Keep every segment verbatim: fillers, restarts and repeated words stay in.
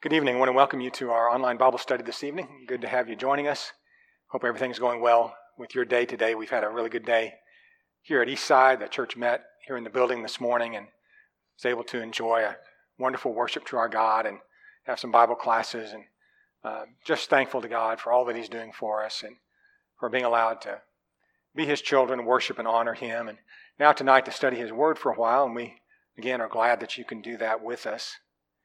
Good evening. I want to welcome you to our online Bible study this evening. Good to have you joining us. Hope everything's going well with your day today. We've had a really good day here at Eastside. The church met here in the building this morning and was able to enjoy a wonderful worship to our God and have some Bible classes. And uh, just thankful to God for all that He's doing for us and for being allowed to be His children, worship and honor Him. And now tonight to study His Word for a while. And we, again, are glad that you can do that with us.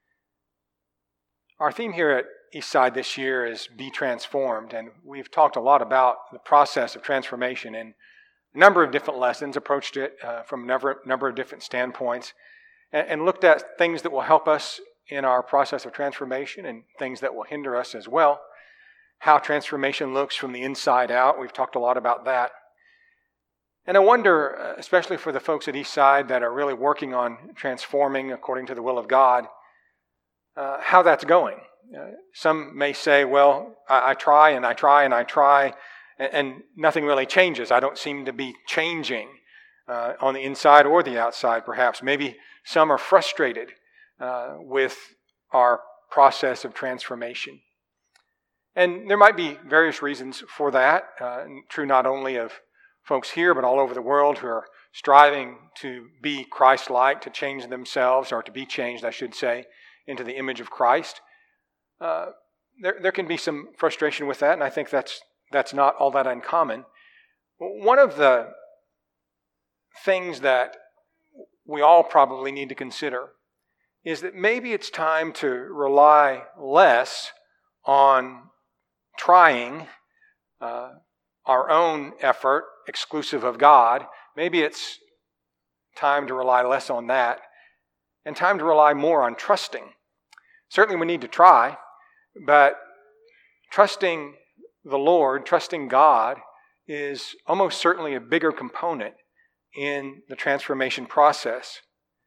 Our theme here at Eastside this year is Be Transformed, and we've talked a lot about the process of transformation in a number of different lessons, approached it uh, from a number, number of different standpoints, and, and looked at things that will help us in our process of transformation and things that will hinder us as well. How transformation looks from the inside out, we've talked a lot about that. And I wonder, especially for the folks at Eastside that are really working on transforming according to the will of God, Uh, how that's going. Uh, some may say, well, I, I try and I try and I try and, and nothing really changes. I don't seem to be changing uh, on the inside or the outside, perhaps. Maybe some are frustrated uh, with our process of transformation. And there might be various reasons for that, uh, true not only of folks here, but all over the world who are striving to be Christ-like, to change themselves, or to be changed, I should say, into the image of Christ. Uh, there, there can be some frustration with that, and I think that's that's not all that uncommon. One of the things that we all probably need to consider is that maybe it's time to rely less on trying uh, our own effort, exclusive of God. Maybe it's time to rely less on that, and time to rely more on trusting. Certainly we need to try, but trusting the Lord, trusting God, is almost certainly a bigger component in the transformation process.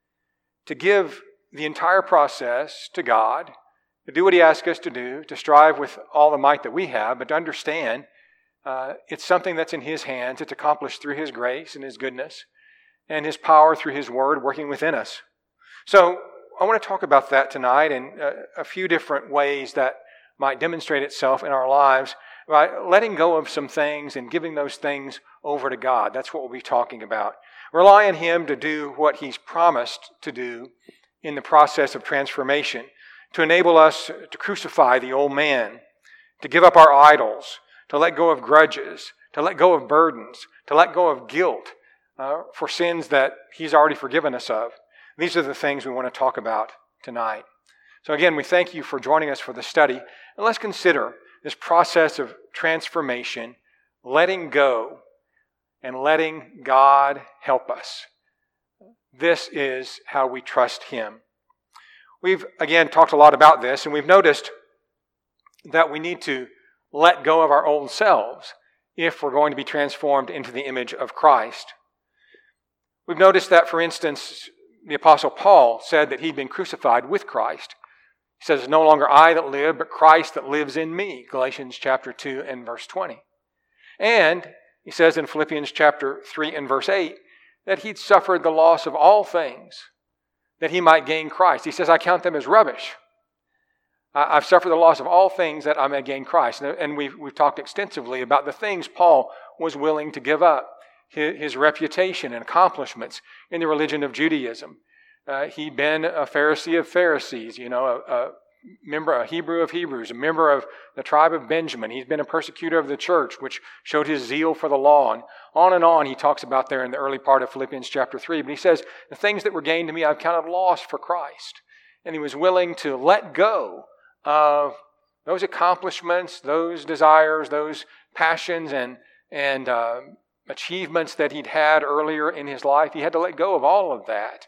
To give the entire process to God, to do what He asks us to do, to strive with all the might that we have, but to understand uh, it's something that's in His hands. It's accomplished through His grace and His goodness and His power through His Word working within us. So I want to talk about that tonight in a, a few different ways that might demonstrate itself in our lives by letting go of some things and giving those things over to God. That's what we'll be talking about. Rely on Him to do what He's promised to do in the process of transformation, to enable us to crucify the old man, to give up our idols, to let go of grudges, to let go of burdens, to let go of guilt uh, for sins that He's already forgiven us of. These are the things we want to talk about tonight. So again, we thank you for joining us for the study. And let's consider this process of transformation, letting go and letting God help us. This is how we trust Him. We've, again, talked a lot about this, and we've noticed that we need to let go of our old selves if we're going to be transformed into the image of Christ. We've noticed that, for instance, the Apostle Paul said that he'd been crucified with Christ. He says, "It's no longer I that live, but Christ that lives in me," Galatians chapter two and verse twenty. And he says in Philippians chapter three and verse eight that he'd suffered the loss of all things that he might gain Christ. He says, "I count them as rubbish. I've suffered the loss of all things that I may gain Christ." And we've, we've talked extensively about the things Paul was willing to give up. His reputation and accomplishments in the religion of Judaism. Uh, he'd been a Pharisee of Pharisees, you know, a, a member, a Hebrew of Hebrews, a member of the tribe of Benjamin. He's been a persecutor of the church, which showed his zeal for the law. And on and on he talks about there in the early part of Philippians chapter three. But he says, the things that were gained to me, I've counted loss for Christ. And he was willing to let go of those accomplishments, those desires, those passions, and, and, uh, achievements that he'd had earlier in his life. He had to let go of all of that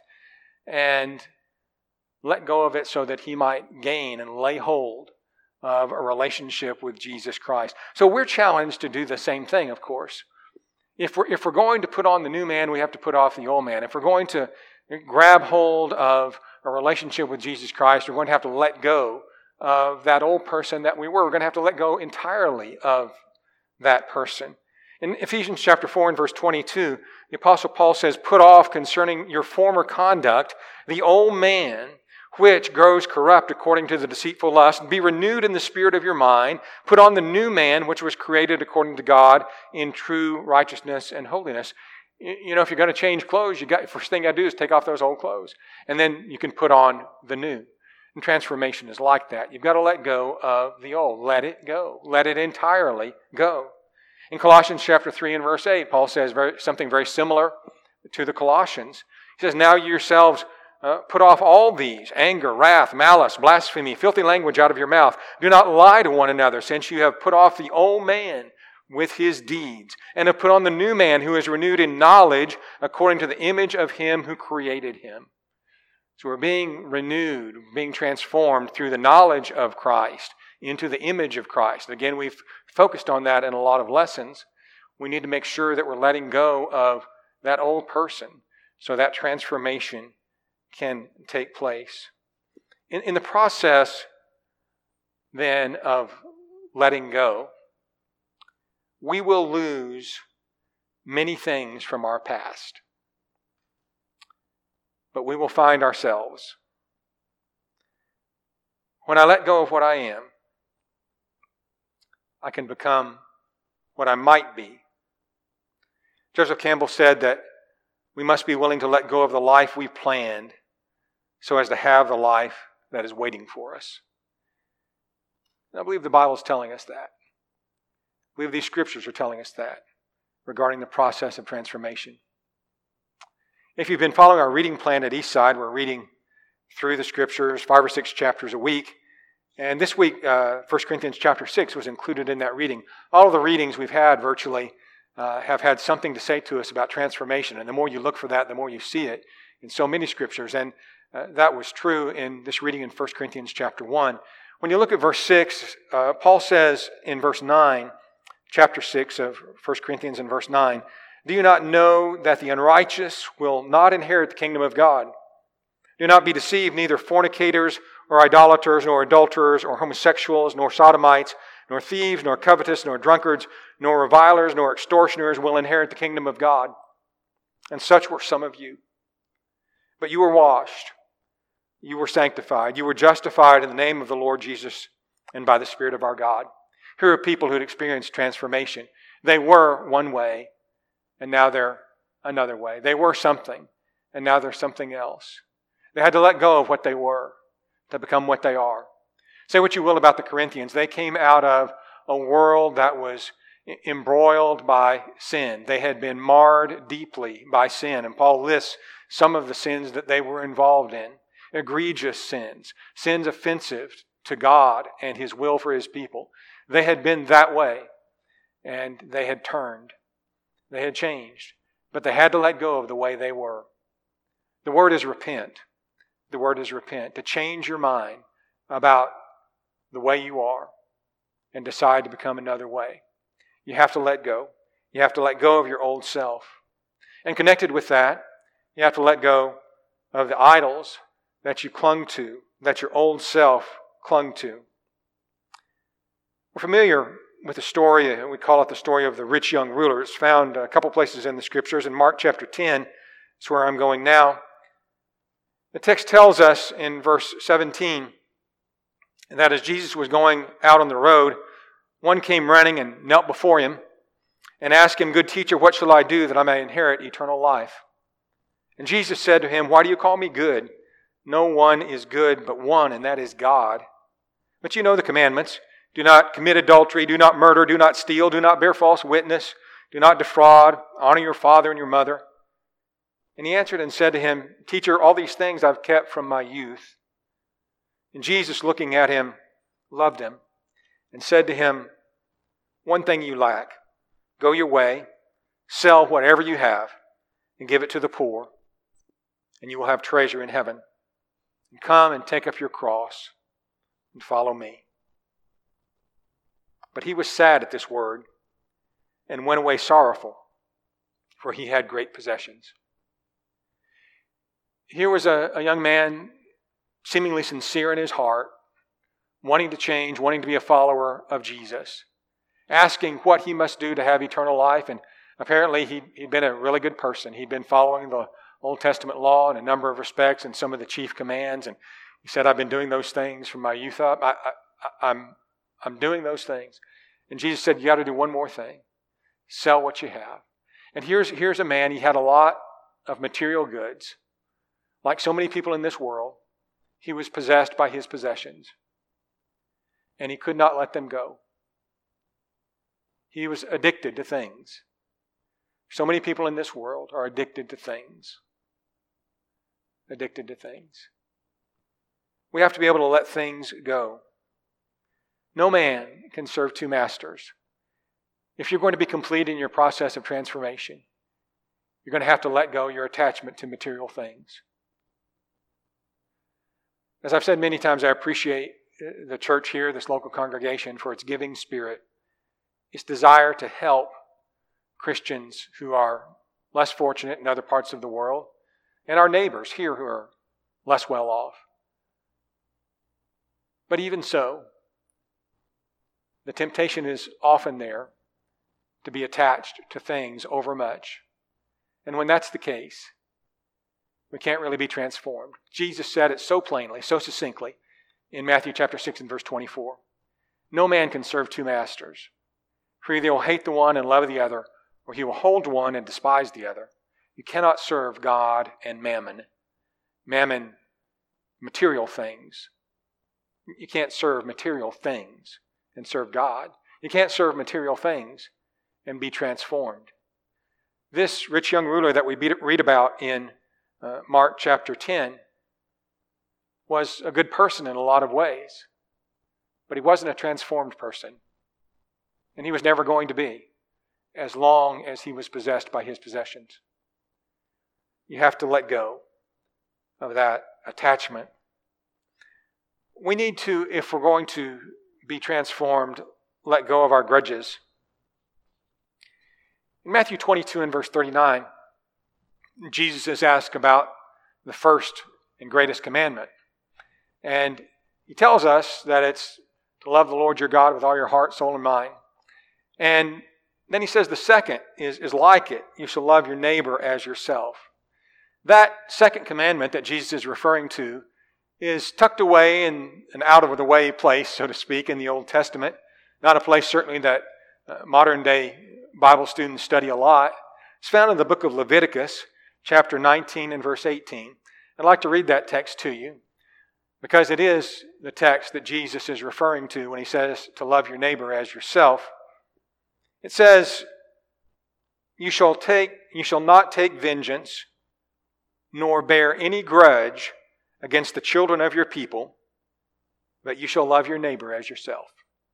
and let go of it so that he might gain and lay hold of a relationship with Jesus Christ. So we're challenged to do the same thing, of course. If we're, if we're going to put on the new man, we have to put off the old man. If we're going to grab hold of a relationship with Jesus Christ, we're going to have to let go of that old person that we were. We're going to have to let go entirely of that person. In Ephesians chapter four and verse twenty-two, the Apostle Paul says, "Put off concerning your former conduct the old man, which grows corrupt according to the deceitful lust. Be renewed in the spirit of your mind. Put on the new man, which was created according to God in true righteousness and holiness. You know, if you're going to change clothes, you got first thing you got to do is take off those old clothes. And then you can put on the new. And transformation is like that. You've got to let go of the old. Let it go. Let it entirely go. In Colossians chapter three and verse eight, Paul says very, something very similar to the Colossians. He says, now you yourselves uh, put off all these, anger, wrath, malice, blasphemy, filthy language out of your mouth. Do not lie to one another, since you have put off the old man with his deeds, and have put on the new man who is renewed in knowledge according to the image of him who created him. So we're being renewed, being transformed through the knowledge of Christ into the image of Christ. Again, we've focused on that in a lot of lessons. We need to make sure that we're letting go of that old person so that transformation can take place. In, in the process, then, of letting go, we will lose many things from our past. But we will find ourselves. When I let go of what I am, I can become what I might be. Joseph Campbell said that we must be willing to let go of the life we planned so as to have the life that is waiting for us. And I believe the Bible is telling us that. I believe these scriptures are telling us that regarding the process of transformation. If you've been following our reading plan at Eastside, we're reading through the scriptures, five or six chapters a week. And this week, uh, First Corinthians chapter six was included in that reading. All of the readings we've had virtually uh, have had something to say to us about transformation. And the more you look for that, the more you see it in so many scriptures. And uh, that was true in this reading in First Corinthians chapter one. When you look at verse six, uh, Paul says in verse nine, chapter six of First Corinthians in verse nine, do you not know that the unrighteous will not inherit the kingdom of God? Do not be deceived, neither fornicators or idolaters, nor adulterers, or homosexuals, nor sodomites, nor thieves, nor covetous, nor drunkards, nor revilers, nor extortioners will inherit the kingdom of God. And such were some of you. But you were washed, you were sanctified, you were justified in the name of the Lord Jesus and by the Spirit of our God. Here are people who had experienced transformation. They were one way, and now they're another way. They were something, and now they're something else. They had to let go of what they were to become what they are. Say what you will about the Corinthians. They came out of a world that was embroiled by sin. They had been marred deeply by sin. And Paul lists some of the sins that they were involved in. Egregious sins. Sins offensive to God and His will for His people. They had been that way. And they had turned. They had changed. But they had to let go of the way they were. The word is repent. The word is repent. To change your mind about the way you are and decide to become another way. You have to let go. You have to let go of your old self. And connected with that, you have to let go of the idols that you clung to, that your old self clung to. We're familiar with the story, we call it the story of the rich young ruler. It's found a couple places in the scriptures. In Mark chapter ten, that's where I'm going now. The text tells us in verse seventeen, and that as Jesus was going out on the road, one came running and knelt before him and asked him, "Good teacher, what shall I do that I may inherit eternal life?" And Jesus said to him, "Why do you call me good? No one is good but one, and that is God. But you know the commandments. Do not commit adultery, do not murder, do not steal, do not bear false witness, do not defraud, honor your father and your mother." And he answered and said to him, "Teacher, all these things I've kept from my youth." And Jesus, looking at him, loved him and said to him, "One thing you lack. Go your way, sell whatever you have, and give it to the poor, and you will have treasure in heaven. And come and take up your cross and follow me." But he was sad at this word and went away sorrowful, for he had great possessions. Here was a, a young man, seemingly sincere in his heart, wanting to change, wanting to be a follower of Jesus, asking what he must do to have eternal life. And apparently he, he'd been a really good person. He'd been following the Old Testament law in a number of respects and some of the chief commands. And He said, I've been doing those things from my youth up. I, I, I'm, I'm doing those things. And Jesus said, you got to do one more thing. Sell what you have. And here's, here's a man, he had a lot of material goods. Like so many people in this world, he was possessed by his possessions. And he could not let them go. He was addicted to things. So many people in this world are addicted to things. Addicted to things. We have to be able to let things go. No man can serve two masters. If you're going to be complete in your process of transformation, you're going to have to let go your attachment to material things. As I've said many times, I appreciate the church here, this local congregation, for its giving spirit, its desire to help Christians who are less fortunate in other parts of the world, and our neighbors here who are less well off. But even so, the temptation is often there to be attached to things overmuch. And when that's the case, we can't really be transformed. Jesus said it so plainly, so succinctly, in Matthew chapter six and verse twenty-four. No man can serve two masters. For either he will hate the one and love the other, or he will hold one and despise the other. You cannot serve God and mammon. Mammon, material things. You can't serve material things and serve God. You can't serve material things and be transformed. This rich young ruler that we read about in uh, Mark chapter ten was a good person in a lot of ways, but he wasn't a transformed person. And he was never going to be, as long as he was possessed by his possessions. You have to let go of that attachment. We need to, if we're going to be transformed, let go of our grudges. In Matthew twenty-two and verse thirty-nine, Jesus is asked about the first and greatest commandment. And he tells us that it's to love the Lord your God with all your heart, soul, and mind. And then he says the second is, is like it. You shall love your neighbor as yourself. That second commandment that Jesus is referring to is tucked away in an out-of-the-way place, so to speak, in the Old Testament. Not a place, certainly, that uh, modern-day Bible students study a lot. It's found in the book of Leviticus, chapter nineteen and verse eighteen. I'd like to read that text to you, because it is the text that Jesus is referring to when he says to love your neighbor as yourself. It says, You shall take, you shall not take vengeance, nor bear any grudge against the children of your people, but you shall love your neighbor as yourself.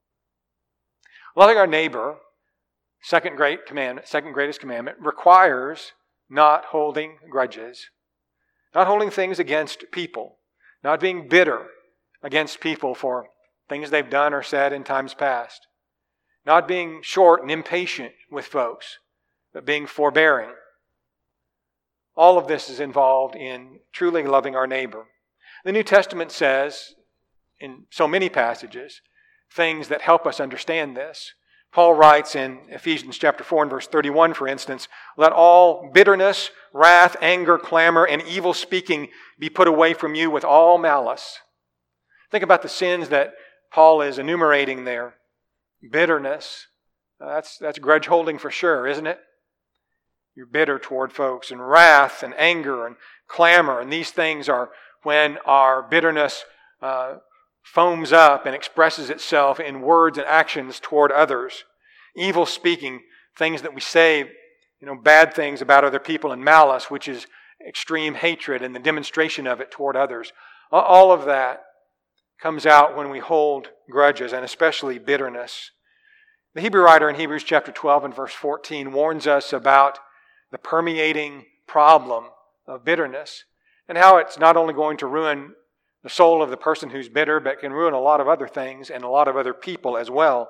Loving our neighbor, second great commandment, second greatest commandment, requires not holding grudges, not holding things against people, not being bitter against people for things they've done or said in times past, not being short and impatient with folks, but being forbearing. All of this is involved in truly loving our neighbor. The New Testament says, in so many passages, things that help us understand this. Paul writes in Ephesians chapter four and verse thirty-one, for instance, let all bitterness, wrath, anger, clamor, and evil speaking be put away from you with all malice. Think about the sins that Paul is enumerating there. Bitterness, that's, that's grudge holding for sure, isn't it? You're bitter toward folks. And wrath and anger and clamor, and these things are when our bitterness uh, foams up and expresses itself in words and actions toward others. Evil speaking, things that we say, you know, bad things about other people, and malice, which is extreme hatred and the demonstration of it toward others. All of that comes out when we hold grudges, and especially bitterness. The Hebrew writer in Hebrews chapter twelve and verse fourteen warns us about the permeating problem of bitterness and how it's not only going to ruin the soul of the person who's bitter, but can ruin a lot of other things and a lot of other people as well.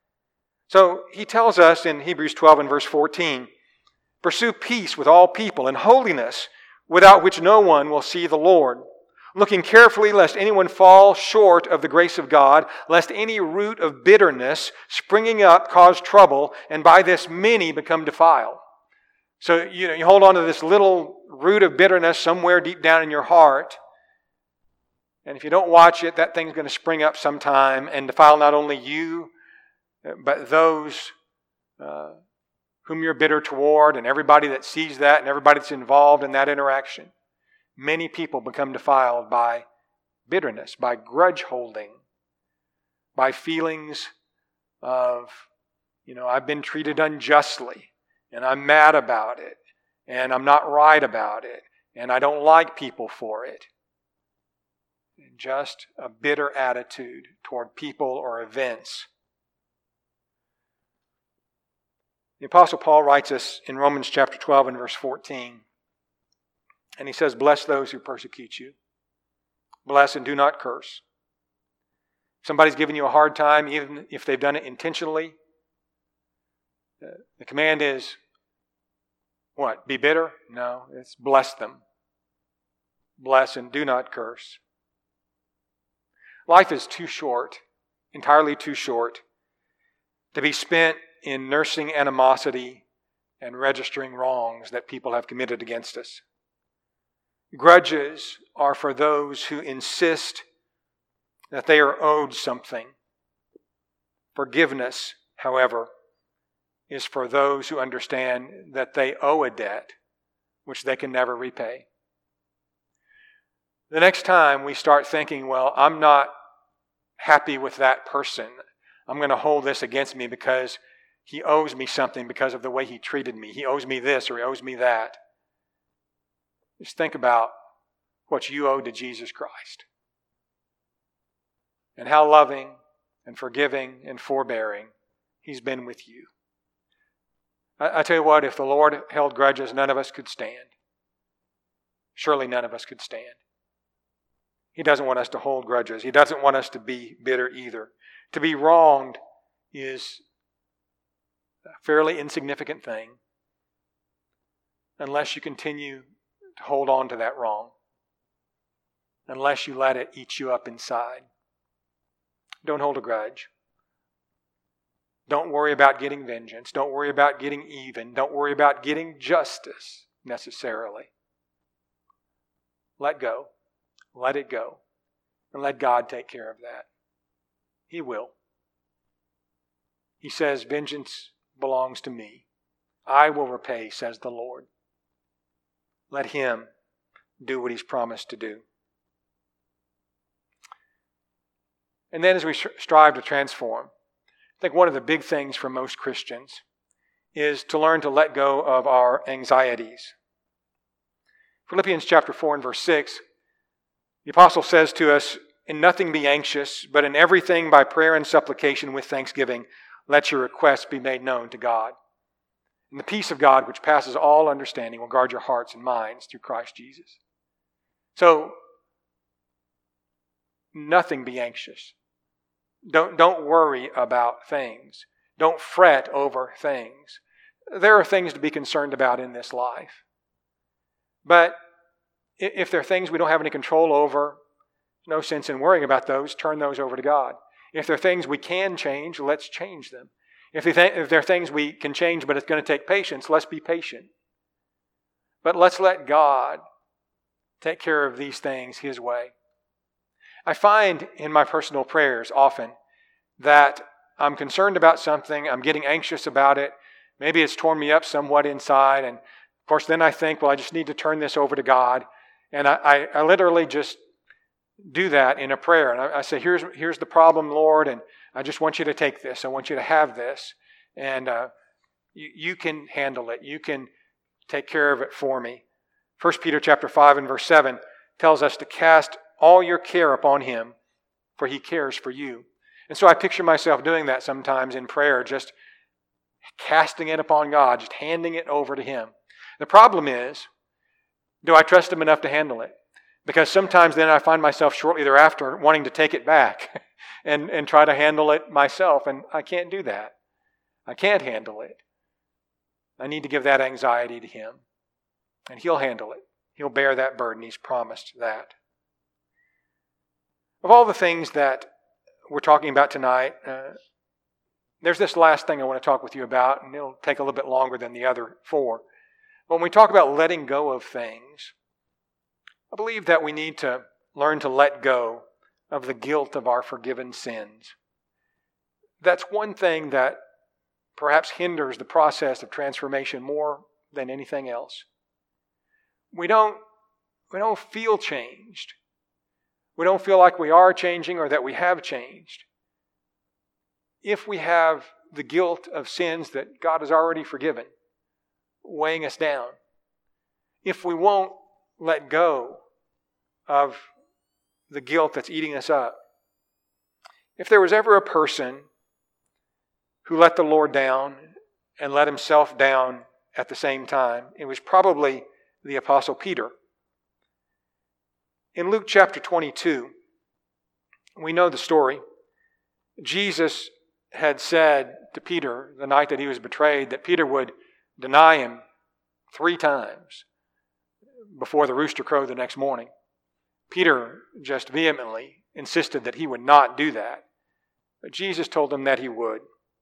So he tells us in Hebrews twelve and verse fourteen, pursue peace with all people and holiness, without which no one will see the Lord. Looking carefully lest anyone fall short of the grace of God, lest any root of bitterness springing up cause trouble, and by this many become defiled. So you know, you hold on to this little root of bitterness somewhere deep down in your heart, And if you don't watch it, that thing's going to spring up sometime and defile not only you, but those uh, whom you're bitter toward, and everybody that sees that and everybody that's involved in that interaction. Many people become defiled by bitterness, by grudge holding, by feelings of, you know, I've been treated unjustly, and I'm mad about it, and I'm not right about it, and I don't like people for it. Just a bitter attitude toward people or events. The Apostle Paul writes us in Romans chapter twelve and verse fourteen. And he says, bless those who persecute you. Bless and do not curse. If somebody's giving you a hard time, even if they've done it intentionally, the command is, what? Be bitter? No, it's bless them. Bless and do not curse. Life is too short, entirely too short, to be spent in nursing animosity and registering wrongs that people have committed against us. Grudges are for those who insist that they are owed something. Forgiveness, however, is for those who understand that they owe a debt which they can never repay. The next time we start thinking, well, I'm not happy with that person, I'm going to hold this against me because he owes me something because of the way he treated me. He owes me this or he owes me that. Just think about what you owe to Jesus Christ and how loving and forgiving and forbearing He's been with you. I, I tell you what, if the Lord held grudges, none of us could stand. Surely none of us could stand. He doesn't want us to hold grudges. He doesn't want us to be bitter either. To be wronged is a fairly insignificant thing unless you continue to hold on to that wrong, unless you let it eat you up inside. Don't hold a grudge. Don't worry about getting vengeance. Don't worry about getting even. Don't worry about getting justice necessarily. Let go. Let it go. And let God take care of that. He will. He says, vengeance belongs to me. I will repay, says the Lord. Let Him do what He's promised to do. And then as we strive to transform, I think one of the big things for most Christians is to learn to let go of our anxieties. Philippians chapter four and verse six, the apostle says to us, in nothing be anxious, but in everything by prayer and supplication with thanksgiving, let your requests be made known to God. And the peace of God, which passes all understanding, will guard your hearts and minds through Christ Jesus. So, nothing be anxious. Don't, don't worry about things. Don't fret over things. There are things to be concerned about in this life. But if there are things we don't have any control over, no sense in worrying about those. Turn those over to God. If there are things we can change, let's change them. If, th- if there are things we can change, but it's going to take patience, let's be patient. But let's let God take care of these things His way. I find in my personal prayers often that I'm concerned about something, I'm getting anxious about it, maybe it's torn me up somewhat inside, and of course then I think, well, I just need to turn this over to God. And I, I, I literally just do that in a prayer. And I, I say, here's, here's the problem, Lord, and I just want you to take this. I want you to have this. And uh, you, you can handle it. You can take care of it for me. First Peter chapter five and verse seven tells us to cast all your care upon Him, for He cares for you. And so I picture myself doing that sometimes in prayer, just casting it upon God, just handing it over to Him. The problem is, do I trust Him enough to handle it? Because sometimes then I find myself shortly thereafter wanting to take it back and, and try to handle it myself, and I can't do that. I can't handle it. I need to give that anxiety to Him, and He'll handle it. He'll bear that burden. He's promised that. Of all the things that we're talking about tonight, uh, there's this last thing I want to talk with you about, and it'll take a little bit longer than the other four. When we talk about letting go of things, I believe that we need to learn to let go of the guilt of our forgiven sins. That's one thing that perhaps hinders the process of transformation more than anything else. We don't, we don't feel changed. We don't feel like we are changing or that we have changed if we have the guilt of sins that God has already forgiven weighing us down. If we won't let go of the guilt that's eating us up. If there was ever a person who let the Lord down and let himself down at the same time, it was probably the Apostle Peter. In Luke chapter twenty-two, we know the story. Jesus had said to Peter the night that he was betrayed that Peter would deny him three times before the rooster crowed the next morning. Peter just vehemently insisted that he would not do that. But Jesus told him that he would.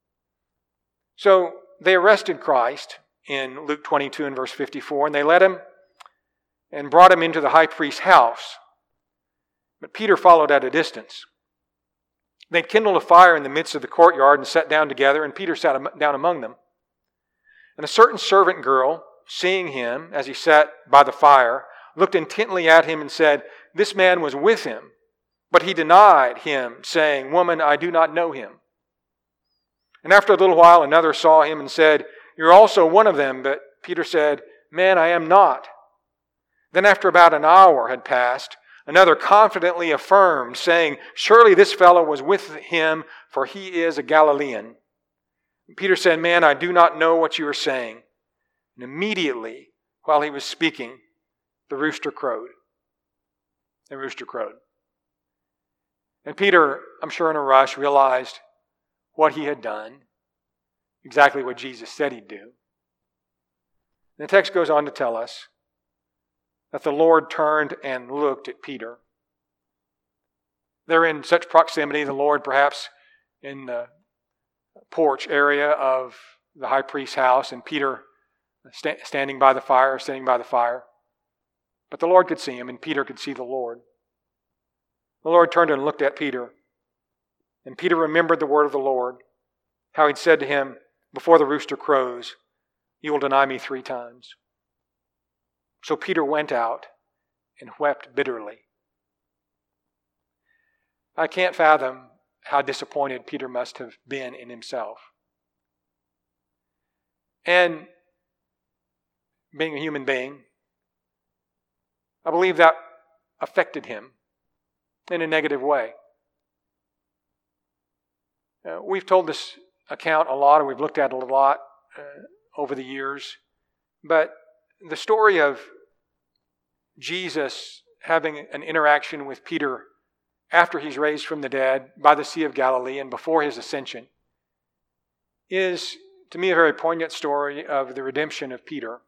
So they arrested Christ in Luke twenty-two and verse fifty-four, and they led him and brought him into the high priest's house. But Peter followed at a distance. They'd kindled a fire in the midst of the courtyard and sat down together, and Peter sat down among them. And a certain servant girl, seeing him as he sat by the fire, looked intently at him and said, "This man was with him." But he denied him, saying, "Woman, I do not know him." And after a little while, another saw him and said, "You're also one of them." But Peter said, "Man, I am not." Then after about an hour had passed, another confidently affirmed, saying, "Surely this fellow was with him, for he is a Galilean." And Peter said, "Man, I do not know what you are saying." And immediately, while he was speaking, the rooster crowed. The rooster crowed. And Peter, I'm sure in a rush, realized what he had done, exactly what Jesus said he'd do. The text goes on to tell us that the Lord turned and looked at Peter. They're in such proximity, the Lord perhaps in the porch area of the high priest's house, and Peter st- standing by the fire, sitting by the fire. But the Lord could see him, and Peter could see the Lord. The Lord turned and looked at Peter, and Peter remembered the word of the Lord, how he'd said to him, "Before the rooster crows, you will deny me three times." So Peter went out and wept bitterly. I can't fathom how disappointed Peter must have been in himself. And being a human being, I believe that affected him in a negative way. Uh, we've told this account a lot, and we've looked at it a lot uh, over the years. But the story of Jesus having an interaction with Peter after he's raised from the dead by the Sea of Galilee and before his ascension is, to me, a very poignant story of the redemption of Peter.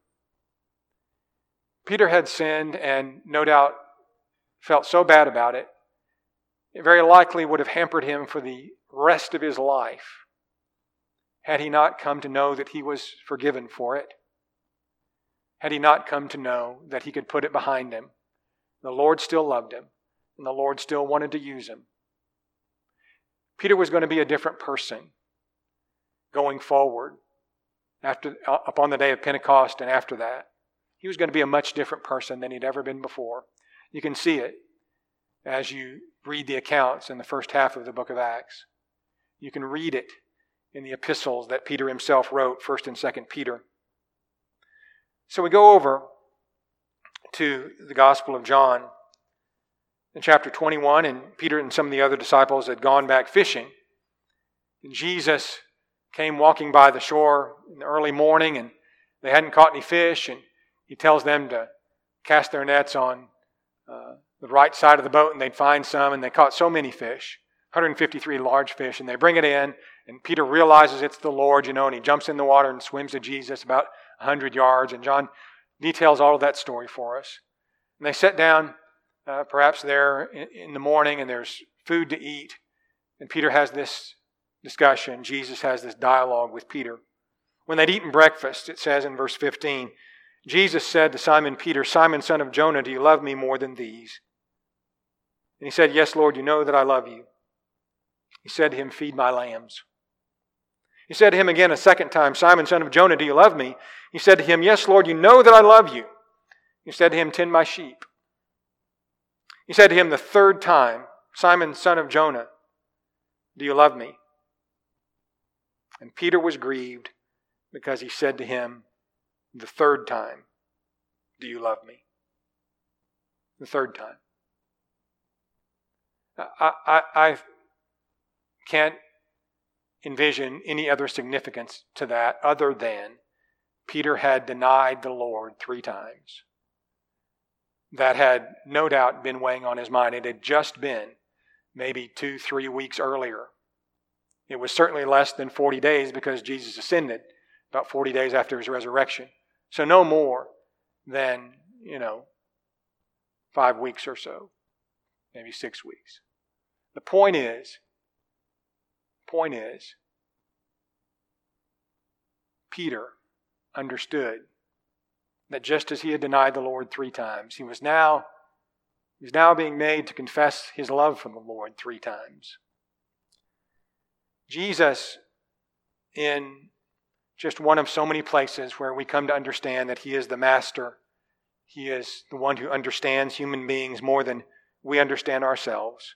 Peter had sinned and no doubt felt so bad about it, it very likely would have hampered him for the rest of his life had he not come to know that he was forgiven for it. Had he not come to know that he could put it behind him. The Lord still loved him, and the Lord still wanted to use him. Peter was going to be a different person going forward after, upon the day of Pentecost and after that. He was going to be a much different person than he'd ever been before. You can see it as you read the accounts in the first half of the book of Acts. You can read it in the epistles that Peter himself wrote, First and Second Peter. So we go over to the Gospel of John in chapter twenty-one, and Peter and some of the other disciples had gone back fishing. And Jesus came walking by the shore in the early morning, and they hadn't caught any fish, and he tells them to cast their nets on uh, the right side of the boat, and they'd find some, and they caught so many fish, one hundred fifty-three large fish, and they bring it in, and Peter realizes it's the Lord, you know, and he jumps in the water and swims to Jesus about one hundred yards, and John details all of that story for us. And they sit down, uh, perhaps there in, in the morning, and there's food to eat, and Peter has this discussion. Jesus has this dialogue with Peter. When they'd eaten breakfast, it says in verse fifteen, Jesus said to Simon Peter, "Simon, son of Jonah, do you love me more than these?" And he said, "Yes, Lord, you know that I love you." He said to him, "Feed my lambs." He said to him again a second time, "Simon, son of Jonah, do you love me?" He said to him, "Yes, Lord, you know that I love you." He said to him, "Tend my sheep." He said to him the third time, "Simon, son of Jonah, do you love me?" And Peter was grieved because he said to him the third time, "Do you love me?" The third time. I, I, I can't envision any other significance to that other than Peter had denied the Lord three times. That had no doubt been weighing on his mind. It had just been maybe two, three weeks earlier. It was certainly less than forty days because Jesus ascended about forty days after his resurrection. So no more than, you know, five weeks or so, maybe six weeks. The point is, point is, Peter understood that just as he had denied the Lord three times, he was now, he was now being made to confess his love for the Lord three times. Jesus, in just one of so many places where we come to understand that he is the master, he is the one who understands human beings more than we understand ourselves.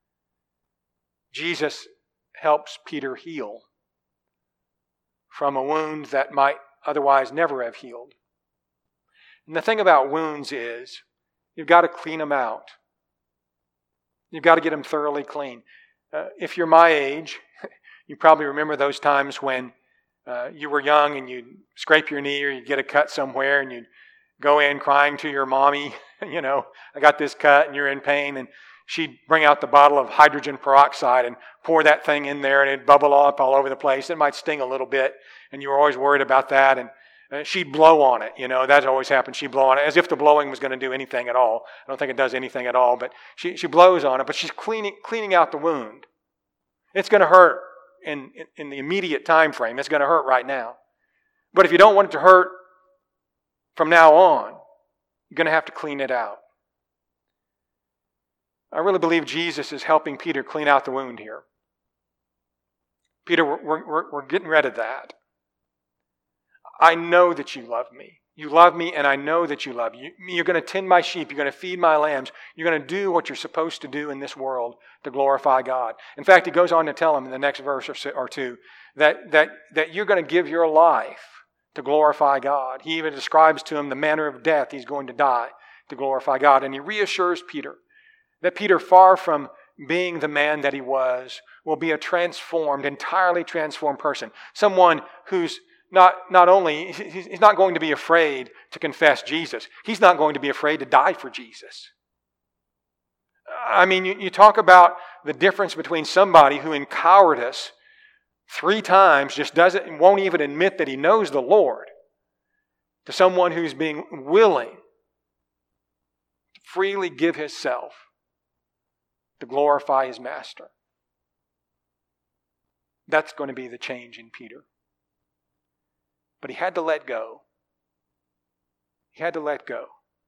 Jesus helps Peter heal from a wound that might otherwise never have healed. And the thing about wounds is, you've got to clean them out. You've got to get them thoroughly clean. Uh, if you're my age, you probably remember those times when uh, you were young and you'd scrape your knee or you'd get a cut somewhere and you'd go in crying to your mommy, you know, "I got this cut," and you're in pain, and she'd bring out the bottle of hydrogen peroxide and pour that thing in there, and it'd bubble up all over the place. It might sting a little bit, and you were always worried about that. And uh, she'd blow on it, you know. That always happened. She'd blow on it as if the blowing was going to do anything at all. I don't think it does anything at all, but she, she blows on it. But she's cleaning cleaning out the wound. It's going to hurt in, in, in the immediate time frame. It's going to hurt right now. But if you don't want it to hurt from now on, you're going to have to clean it out. I really believe Jesus is helping Peter clean out the wound here. Peter, we're, we're, we're getting rid of that. I know that you love me. You love me, and I know that you love me. You're going to tend my sheep. You're going to feed my lambs. You're going to do what you're supposed to do in this world to glorify God. In fact, he goes on to tell him in the next verse or two that, that, that you're going to give your life to glorify God. He even describes to him the manner of death he's going to die to glorify God. And he reassures Peter that Peter, far from being the man that he was, will be a transformed, entirely transformed person. Someone who's not, not only, he's not going to be afraid to confess Jesus. He's not going to be afraid to die for Jesus. I mean, you, you talk about the difference between somebody who in cowardice three times just doesn't, won't even admit that he knows the Lord, to someone who's being willing to freely give himself to glorify his master. That's going to be the change in Peter. But he had to let go. He had to let go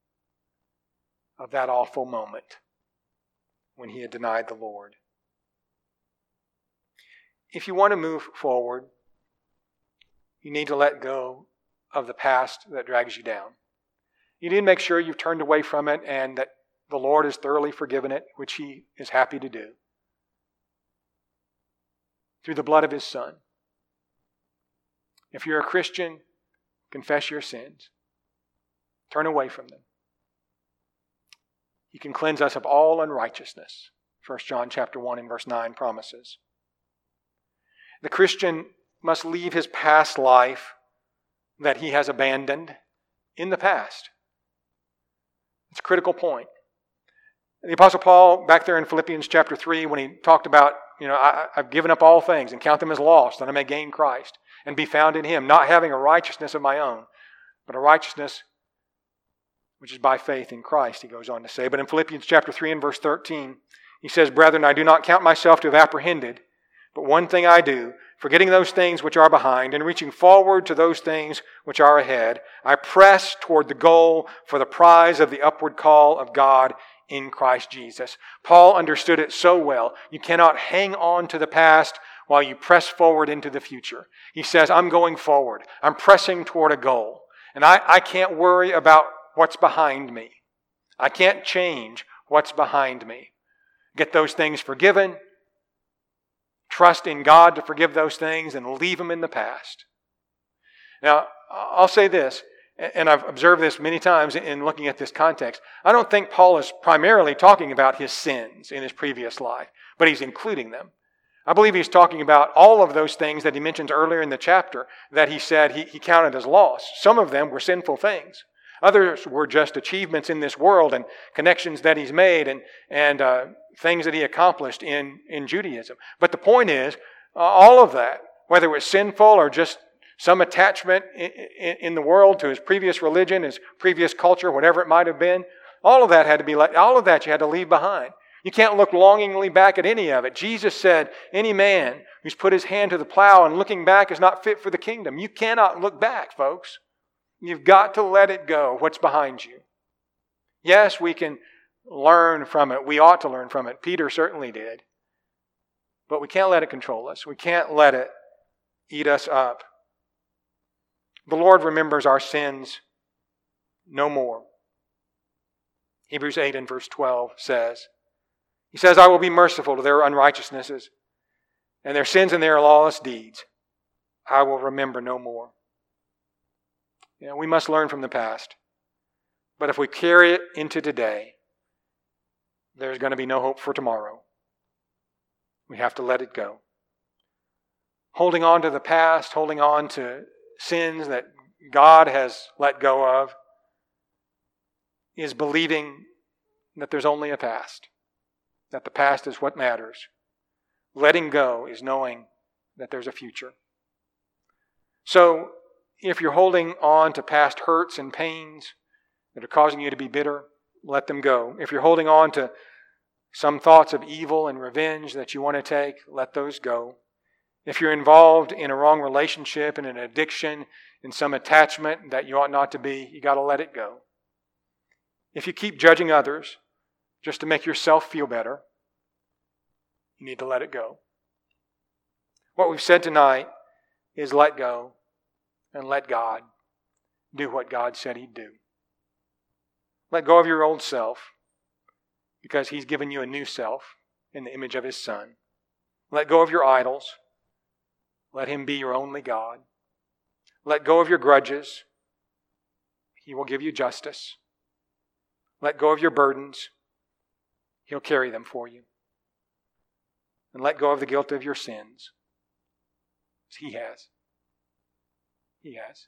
of that awful moment when he had denied the Lord. If you want to move forward, you need to let go of the past that drags you down. You need to make sure you've turned away from it and that the Lord has thoroughly forgiven it, which he is happy to do, through the blood of his Son. If you're a Christian, confess your sins. Turn away from them. He can cleanse us of all unrighteousness. First John chapter one and verse nine promises. The Christian must leave his past life that he has abandoned in the past. It's a critical point. The Apostle Paul, back there in Philippians chapter three, when he talked about, you know, I, I've given up all things and count them as lost, that I may gain Christ and be found in him, not having a righteousness of my own, but a righteousness which is by faith in Christ, he goes on to say. But in Philippians chapter three and verse thirteen, he says, "Brethren, I do not count myself to have apprehended, but one thing I do, forgetting those things which are behind and reaching forward to those things which are ahead, I press toward the goal for the prize of the upward call of God in Christ Jesus. Paul understood it so well. You cannot hang on to the past while you press forward into the future. He says, I'm going forward. I'm pressing toward a goal. And I, I can't worry about what's behind me. I can't change what's behind me. Get those things forgiven. Trust in God to forgive those things and leave them in the past. Now, I'll say this, and I've observed this many times in looking at this context. I don't think Paul is primarily talking about his sins in his previous life, but he's including them. I believe he's talking about all of those things that he mentions earlier in the chapter that he said he, he counted as loss. Some of them were sinful things. Others were just achievements in this world and connections that he's made and, and uh, things that he accomplished in, in Judaism. But the point is, uh, all of that, whether it was sinful or just some attachment in, in, in the world to his previous religion, his previous culture, whatever it might have been, all of that had to be, all of that you had to leave behind. You can't look longingly back at any of it. Jesus said, any man who's put his hand to the plow and looking back is not fit for the kingdom. You cannot look back, folks. You've got to let it go, what's behind you. Yes, we can learn from it. We ought to learn from it. Peter certainly did. But we can't let it control us. We can't let it eat us up. The Lord remembers our sins no more. Hebrews eight and verse twelve says, He says, I will be merciful to their unrighteousnesses and their sins and their lawless deeds. I will remember no more. You know, we must learn from the past. But if we carry it into today, there's going to be no hope for tomorrow. We have to let it go. Holding on to the past, holding on to sins that God has let go of, is believing that there's only a past, that the past is what matters. Letting go is knowing that there's a future. So, if you're holding on to past hurts and pains that are causing you to be bitter, let them go. If you're holding on to some thoughts of evil and revenge that you want to take, let those go. If you're involved in a wrong relationship, in an addiction, in some attachment that you ought not to be, you got to let it go. If you keep judging others just to make yourself feel better, you need to let it go. What we've said tonight is let go and let God do what God said He'd do. Let go of your old self because He's given you a new self in the image of His Son. Let go of your idols. Let Him be your only God. Let go of your grudges. He will give you justice. Let go of your burdens. He'll carry them for you. And let go of the guilt of your sins. He has. He has.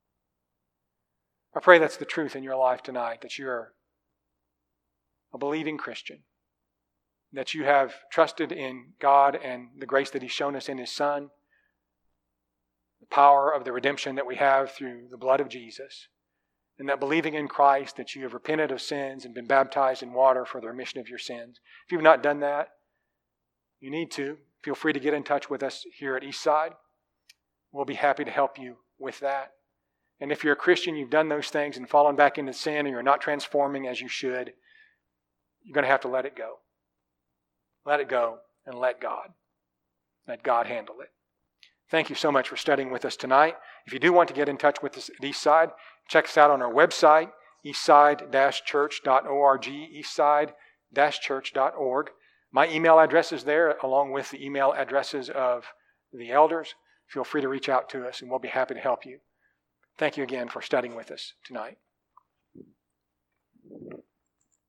I pray that's the truth in your life tonight, that you're a believing Christian, that you have trusted in God and the grace that He's shown us in His Son, the power of the redemption that we have through the blood of Jesus, and that believing in Christ, that you have repented of sins and been baptized in water for the remission of your sins. If you've not done that, you need to. Feel free to get in touch with us here at Eastside. We'll be happy to help you with that. And if you're a Christian, you've done those things and fallen back into sin and you're not transforming as you should, you're going to have to let it go. Let it go and let God. Let God handle it. Thank you so much for studying with us tonight. If you do want to get in touch with us at Eastside, check us out on our website, eastside dash church dot org, eastside dash church dot org. My email address is there, along with the email addresses of the elders. Feel free to reach out to us, and we'll be happy to help you. Thank you again for studying with us tonight.